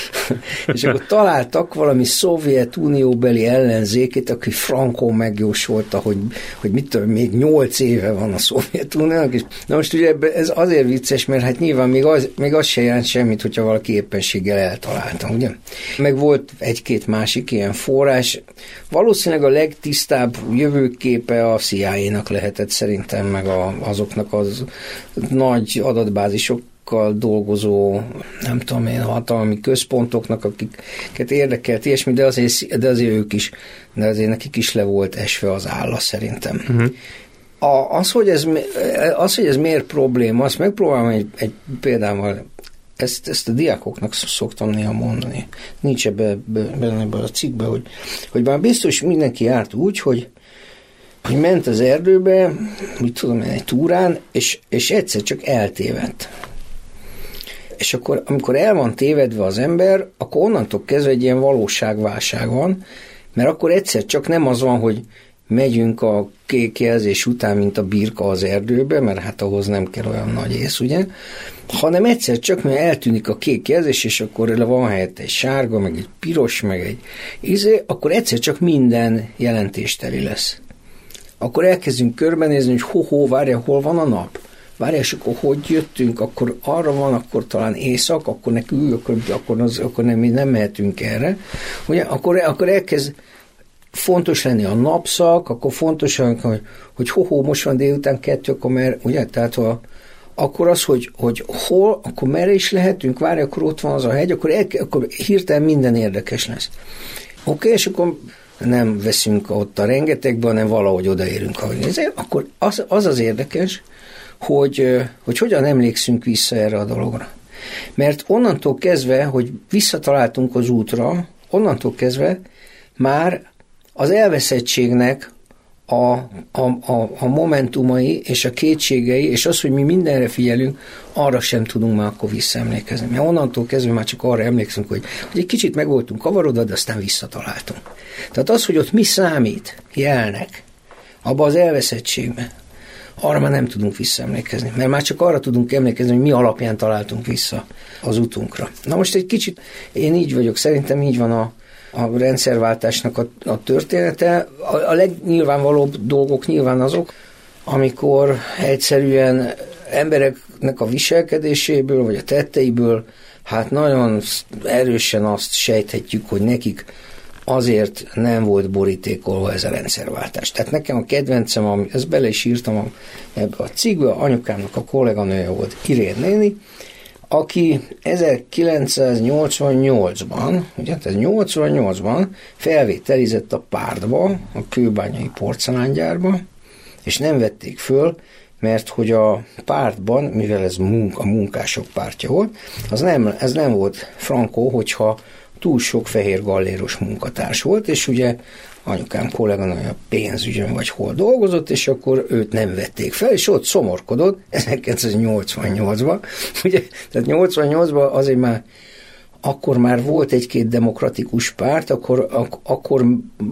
S2: És akkor találtak valami Szovjetunióbeli ellenzékét, aki frankon megjósolta, hogy, hogy mit tudom, még nyolc éve van a Szovjetuniónak, és na most ugye ez azért vicces, mert hát nyilván még az, még az se jelent semmit, hogyha valaki éppenséggel eltalálta, ugye? Meg volt egy-két másik ilyen forrás. Valószínűleg a legtisztább jövőképe a C I A-nak lehetett szerintem, meg a, azoknak az nagy adatbázisokkal dolgozó, nem tudom én, hatalmi központoknak, akiket érdekelt ilyesmi, de azért, de azért ők is, de azért nekik is le volt esve az álla szerintem. Uh-huh. A, az, hogy ez, az, hogy ez miért probléma, azt megpróbálom egy, egy példával, ezt, ezt a diákoknak szoktam néha mondani. Nincs ebbe, benne ebben a cikkben, hogy, hogy már biztos mindenki járt úgy, hogy hogy ment az erdőbe, mit tudom én, egy túrán, és, és egyszer csak eltévedt. És akkor, amikor el van tévedve az ember, akkor onnantól kezdve egy ilyen valóságválság van, mert akkor egyszer csak nem az van, hogy megyünk a kék jelzés után, mint a birka az erdőbe, mert hát ahhoz nem kell olyan nagy ész, ugye? Hanem egyszer csak, mert eltűnik a kék jelzés, és akkor van helyett egy sárga, meg egy piros, meg egy izé, akkor egyszer csak minden jelentésteli lesz. Akkor elkezdünk körbenézni, hogy ho-ho, várja, hol van a nap? Várja, és akkor hogy jöttünk, akkor arra van, akkor talán éjszak, akkor nekünk, akkor, akkor, az, akkor nem, nem mehetünk erre. Ugye, akkor, akkor elkezd fontos lenni a napszak, akkor fontos, hogy, hogy ho-ho, most van délután kettő, akkor mer, ugye, tehát ha, akkor az, hogy, hogy hol, akkor merre is lehetünk, várja, akkor ott van az a hegy, akkor, el, akkor hirtelen minden érdekes lesz. Oké, okay, és akkor nem veszünk ott a rengetegbe, hanem valahogy odaérünk, ahogy nézzük. Akkor az, az az érdekes, hogy, hogy hogyan emlékszünk vissza erre a dologra. Mert onnantól kezdve, hogy visszataláltunk az útra, onnantól kezdve már az elveszettségnek a, a, a, a momentumai és a kétségei, és az, hogy mi mindenre figyelünk, arra sem tudunk már akkor visszaemlékezni. Mert onnantól kezdve már csak arra emlékszünk, hogy, hogy egy kicsit meg voltunk kavarodva, de aztán visszataláltunk. Tehát az, hogy ott mi számít jelnek, abban az elveszettségben, arra már nem tudunk visszaemlékezni, mert már csak arra tudunk emlékezni, hogy mi alapján találtunk vissza az utunkra. Na most egy kicsit, én így vagyok, szerintem így van a, a rendszerváltásnak a, a története. A, a legnyilvánvalóbb dolgok nyilván azok, amikor egyszerűen embereknek a viselkedéséből, vagy a tetteiből, hát nagyon erősen azt sejthetjük, hogy nekik azért nem volt borítékolva ez a rendszerváltás. Tehát nekem a kedvencem, ami, ezt bele is írtam ebbe a cikkbe, anyukámnak a kolléganője volt, Irén néni, aki ezerkilencszáznyolcvannyolcban, ugye, ez nyolcvannyolcban felvételizett a Pártba, a kőbányai porcelángyárba, és nem vették föl, mert hogy a Pártban, mivel ez munk, a munkások pártja volt, az nem, ez nem volt frankó, hogyha túl sok fehér galléros munkatárs volt, és ugye anyukám kolléganője pénzügyön vagy hol dolgozott, és akkor őt nem vették fel, és ott szomorkodott ezerkilencszáznyolcvannyolcban. Ugye, tehát nyolcvannyolcban azért már akkor már volt egy-két demokratikus párt, akkor, ak- akkor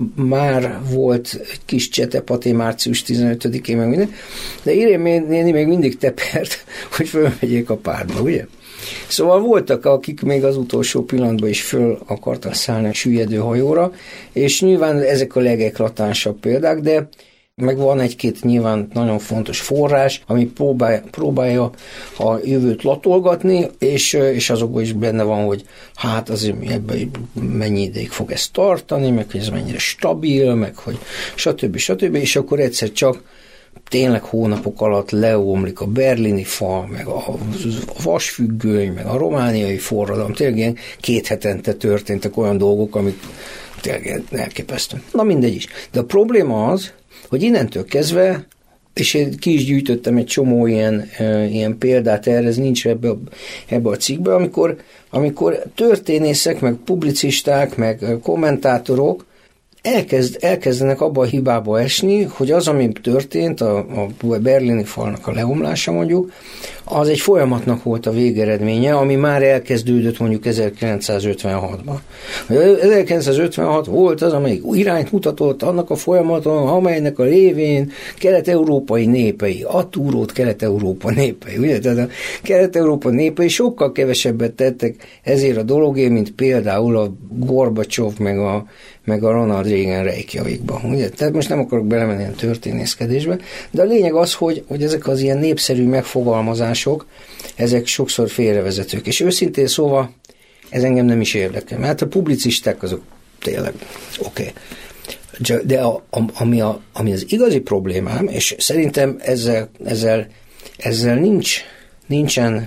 S2: már volt egy kis csetepaté március tizenötödikén, meg minden, de Irén néni még mindig tepert, hogy fölmegyék a Pártba, ugye? Szóval voltak, akik még az utolsó pillanatban is föl akartak szállni a süllyedő hajóra, és nyilván ezek a legeklatánsabb példák, de meg van egy-két nyilván nagyon fontos forrás, ami próbálja, próbálja a jövőt latolgatni, és, és azokban is benne van, hogy hát azért ebben mennyi ideig fog ez tartani, meg hogy ez mennyire stabil, meg hogy stb. stb. És akkor egyszer csak tényleg hónapok alatt leomlik a berlini fal, meg a vasfüggöny, meg a romániai forradalom. Tényleg ilyen két hetente történtek olyan dolgok, amik tényleg elképesztő. Na mindegy is. De a probléma az, hogy innentől kezdve, és én ki is gyűjtöttem egy csomó ilyen, e, ilyen példát erre, ez nincs ebbe a, ebbe a cikkbe, amikor, amikor történészek, meg publicisták, meg kommentátorok elkezd, elkezdenek abba a hibába esni, hogy az, ami történt, a, a berlini falnak a leomlása mondjuk, az egy folyamatnak volt a végeredménye, ami már elkezdődött mondjuk ezerkilencszázötvenhatban. ezerkilencszázötvenhat volt az, amelyik irányt mutatott annak a folyamaton, amelynek a révén kelet-európai népei, a túrót kelet-európa népei, ugye? Tehát a kelet-európa népei sokkal kevesebbet tettek ezért a dologért, mint például a Gorbacsov meg a, meg a Ronald Reagan Reykjavikban, ugye? Tehát most nem akarok belemenni ilyen történészkedésbe, de a lényeg az, hogy, hogy ezek az ilyen népszerű megfogalmazások, ezek sokszor félrevezetők. És őszintén szóval ez engem nem is érdekel. Mert a publicisták azok tényleg oké. Okay. De a, a, ami, a, ami az igazi problémám, és szerintem ezzel, ezzel, ezzel nincs, nincsen,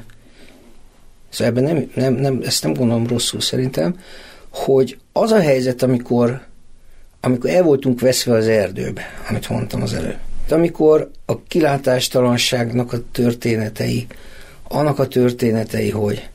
S2: szóval ebben nem, nem, nem, ezt nem gondolom rosszul szerintem, hogy az a helyzet, amikor, amikor el voltunk veszve az erdőbe, amit mondtam az előbb, amikor a kilátástalanságnak a történetei, annak a történetei, hogy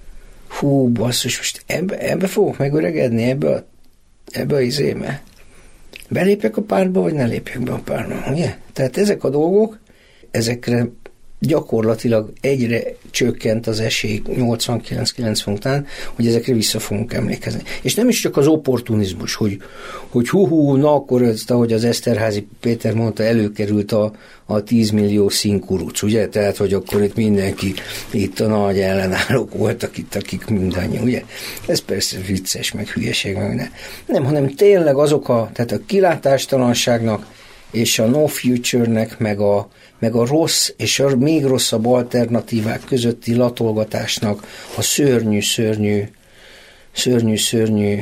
S2: hú, basszus, most ebbe, ebbe fogok megöregedni, ebbe a, ebbe a izébe. Belépjek a Pártba, vagy ne lépjek be a Pártba, ugye? Tehát ezek a dolgok, ezekre gyakorlatilag egyre csökkent az esély nyolcvankilenc-kilencven után, hogy ezekre vissza fogunk emlékezni. És nem is csak az opportunizmus, hogy, hogy hú-hú, na akkor, ezt, ahogy az Eszterházy Péter mondta, előkerült a, a tíz millió színkuruc, ugye? Tehát, hogy akkor itt mindenki, itt a nagy ellenállók voltak itt, akik mindannyi, ugye? Ez persze vicces, meg hülyeség, meg ne. Nem, hanem tényleg azok a, tehát a kilátástalanságnak és a no future-nek, meg a, meg a rossz és a még rosszabb alternatívák közötti latolgatásnak a szörnyű-szörnyű szörnyű-szörnyű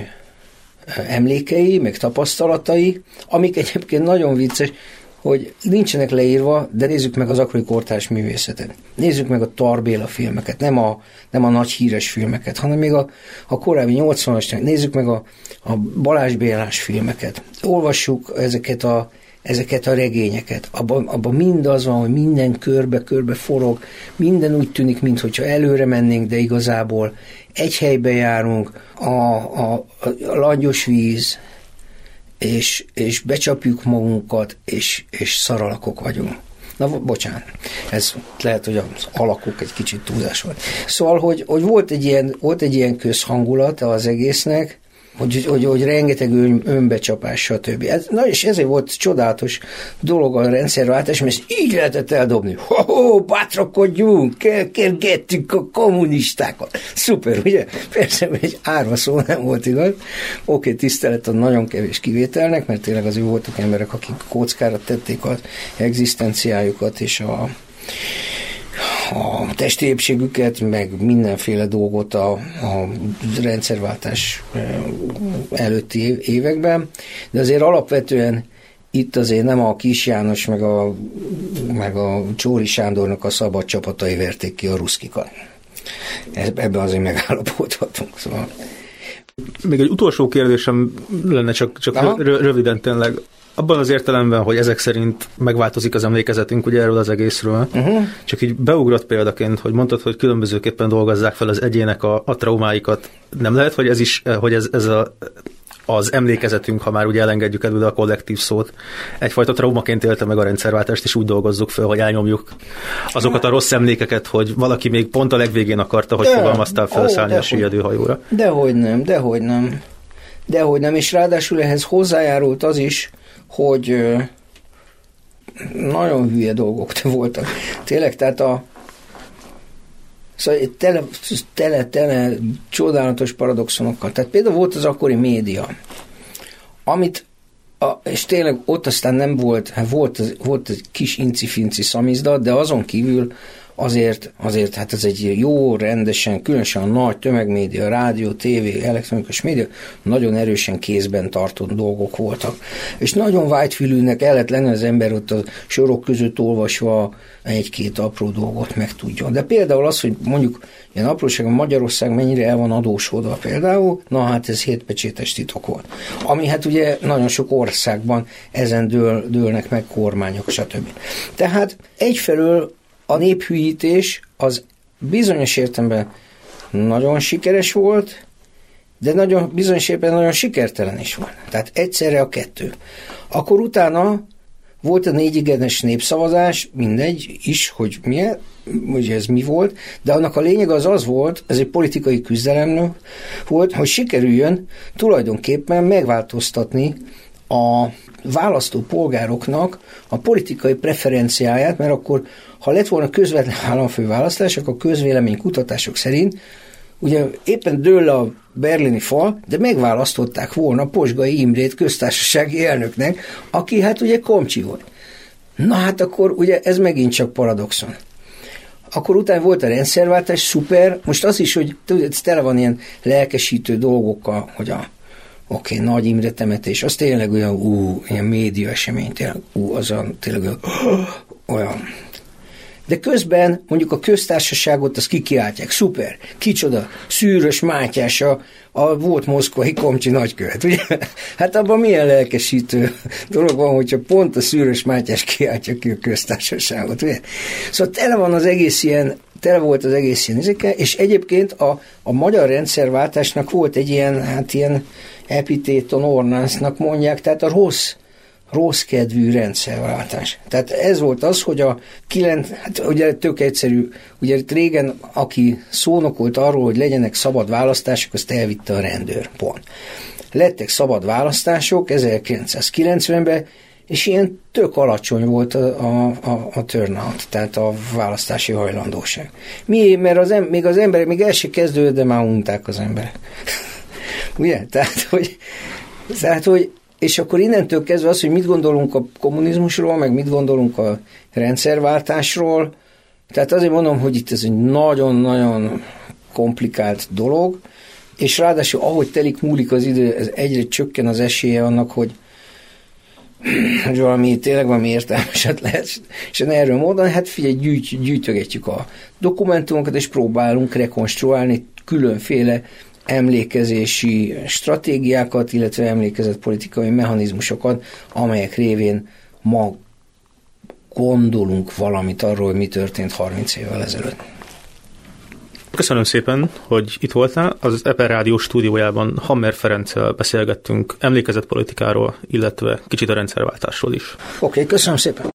S2: emlékei, meg tapasztalatai, amik egyébként nagyon vicces, hogy nincsenek leírva, de nézzük meg az akkori kortárs művészetet. Nézzük meg a Tar Béla filmeket, nem a, nem a nagy híres filmeket, hanem még a, a korábbi nyolcvanas, nézzük meg a, a Balázs Bélás filmeket. Olvassuk ezeket a ezeket a regényeket. Abban abba mind az van, hogy minden körbe-körbe forog, minden úgy tűnik, mintha előre mennénk, de igazából egy helybe járunk, a, a, a langyos víz, és, és becsapjuk magunkat, és, és szaralakok vagyunk. Na, bocsánat, ez lehet, hogy az alakok egy kicsit túlzás volt. Szóval, hogy, hogy volt, egy ilyen, volt egy ilyen közhangulata az egésznek, hogy, hogy, hogy rengeteg ön, önbecsapás, stb. Ez, na és ezért volt csodálatos dolog a rendszerváltás, mert ezt így lehetett eldobni. Ho-ho, bátrakodjunk, kergettük a kommunistákat. Szuper, ugye? Persze, egy árva szó nem volt igaz. Oké, tisztelet a nagyon kevés kivételnek, mert tényleg azért voltak emberek, akik kockára tették az egzisztenciájukat és a a testi épségüket, meg mindenféle dolgot a, a rendszerváltás előtti években, de azért alapvetően itt azért nem a Kis János meg a, meg a Csóri Sándornak a szabad csapatai verték ki a ruszkikat. Ebben azért megállapodhatunk. Szóval.
S1: Még egy utolsó kérdésem lenne, csak, csak röviden tényleg. Abban az értelemben, hogy ezek szerint megváltozik az emlékezetünk ugye erről az egészről, uh-huh. csak így beugrott példaként, hogy mondtad, hogy különbözőképpen dolgozzák fel az egyének a, a traumáikat. Nem lehet, hogy ez is, hogy ez, ez a, az emlékezetünk, ha már ugye elengedjük előle a kollektív szót, egyfajta traumaként élte meg a rendszerváltást, és úgy dolgozzuk fel, hogy elnyomjuk azokat a rossz emlékeket, hogy valaki még pont a legvégén akarta, hogy de, fogalmaztál felszállni ó, a süllyedőhajóra.
S2: Dehogy nem, dehogy nem. Dehogy nem, és ráadásul ehhez hozzájárult az is, hogy nagyon hülye dolgok voltak. Tényleg, tehát a szóval tele, tele, tele csodálatos paradoxonokkal. Tehát például volt az akkori média, amit, a, és tényleg ott aztán nem volt, hát volt, volt egy kis inci-finci szamizdat, de azon kívül Azért, azért, hát ez egy jó, rendesen, különösen a nagy tömegmédia, rádió, tévé, elektronikus média, nagyon erősen kézben tartott dolgok voltak. És nagyon vágyfülűnek el lett lenni az ember ott a sorok között olvasva egy-két apró dolgot megtudjon. De például az, hogy mondjuk ilyen apróság, a Magyarország mennyire el van adósodva például, na hát ez hétpecsétes titok volt. Ami hát ugye nagyon sok országban ezen dől, dőlnek meg kormányok, stb. Tehát egyfelől a néphűítés az bizonyos értelemben nagyon sikeres volt, de nagyon, bizonyos értelemben nagyon sikertelen is volt. Tehát egyszerre a kettő. Akkor utána volt a négyigenes népszavazás, mindegy is, hogy milyen, hogy ez mi volt, de annak a lényeg az az volt, ez egy politikai küzdelem volt, hogy sikerüljön tulajdonképpen megváltoztatni a választó polgároknak a politikai preferenciáját, mert akkor, ha lett volna közvetlen államfőválasztás, akkor a közvéleménykutatások szerint ugye éppen dől a berlini fal, de megválasztották volna Posgai Imrét köztársasági elnöknek, aki hát ugye komcsi volt. Na hát akkor ugye ez megint csak paradoxon. Akkor utána volt a rendszerváltás, szuper, most az is, hogy tudod, ez tele van ilyen lelkesítő dolgokkal, hogy a oké, okay, Nagy Imre temetés, az tényleg olyan, ú, ilyen média esemény, tényleg, ú, az olyan, tényleg olyan, olyan. De közben mondjuk a köztársaságot azt kikiáltják, szuper, kicsoda, Szűrös Mátyás, a, a volt moszkvai komcsi nagykövet, ugye? Hát abban milyen lelkesítő dolog van, hogyha pont a Szűrös Mátyás kiáltja ki a köztársaságot, ugye? Szóval tele van az egész ilyen, tele volt az egész ilyen izéke, és egyébként a, a magyar rendszerváltásnak volt egy ilyen, hát ilyen epitéton ornansznak mondják, tehát a rossz, rossz kedvű rendszerváltás. Tehát ez volt az, hogy a kilenc, hát ugye tök egyszerű, ugye régen, aki szónokolt arról, hogy legyenek szabad választások, azt elvitte a rendőr, pont. Lettek szabad választások ezerkilencszázkilencvenben, és ilyen tök alacsony volt a, a, a, a turnout, tehát a választási hajlandóság. Mi? Mert az em, még az emberek, még el se kezdődött, de már unták az emberek. Ugye? Tehát, hogy, tehát, hogy és akkor innentől kezdve az, hogy mit gondolunk a kommunizmusról, meg mit gondolunk a rendszerváltásról, tehát azért mondom, hogy itt ez egy nagyon-nagyon komplikált dolog, és ráadásul ahogy telik múlik az idő, ez egyre csökken az esélye annak, hogy, hogy valami tényleg valami értelmeset lehet, és erről módon, hát figyelj, gyűjt, gyűjtögetjük a dokumentumokat, és próbálunk rekonstruálni különféle emlékezési stratégiákat, illetve emlékezett politikai mechanizmusokat, amelyek révén ma gondolunk valamit arról, hogy mi történt harminc évvel ezelőtt.
S1: Köszönöm szépen, hogy itt voltál. Az Eper Rádió stúdiójában Hammer Ferenccel beszélgettünk emlékezetpolitikáról, illetve kicsit a rendszerváltásról is.
S2: Oké, okay, köszönöm szépen.